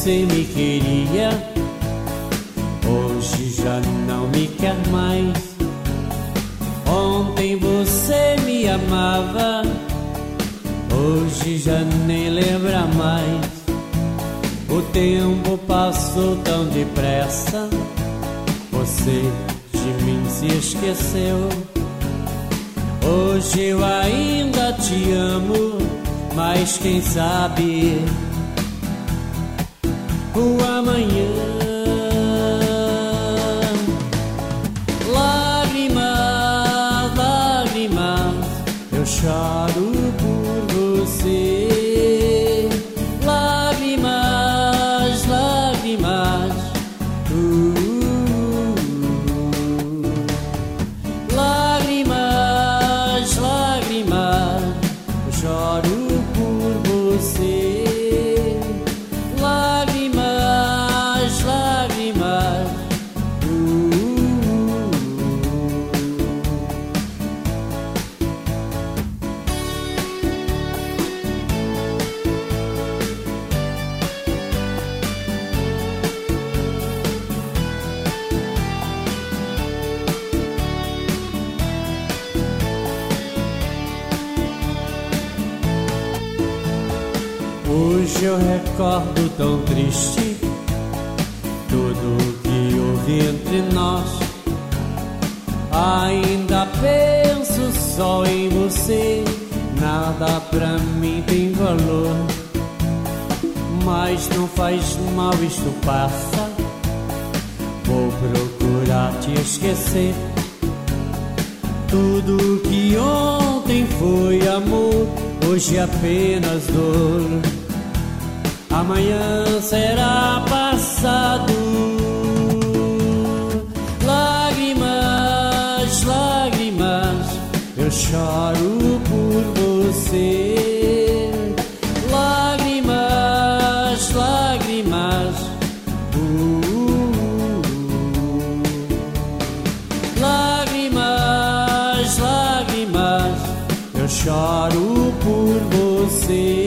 você me queria, hoje já não me quer mais. Ontem você me amava, hoje já nem lembra mais. O tempo passou tão depressa, você de mim se esqueceu. Hoje eu ainda te amo, mas quem sabe o amanhã. Lágrimas, lágrimas, eu choro por você. Lágrimas, lágrimas, lágrimas, lágrimas, eu choro por você. Lágrimas, lágrimas, Hoje eu recordo tão triste tudo que houve entre nós. Ainda penso só em você, nada pra mim tem valor. Mas não faz mal, isto passa, vou procurar te esquecer. Tudo que ontem foi amor, hoje é apenas dor. Amanhã será passado. Lágrimas, lágrimas, eu choro por você. Lágrimas, lágrimas, lágrimas, lágrimas, eu choro por você.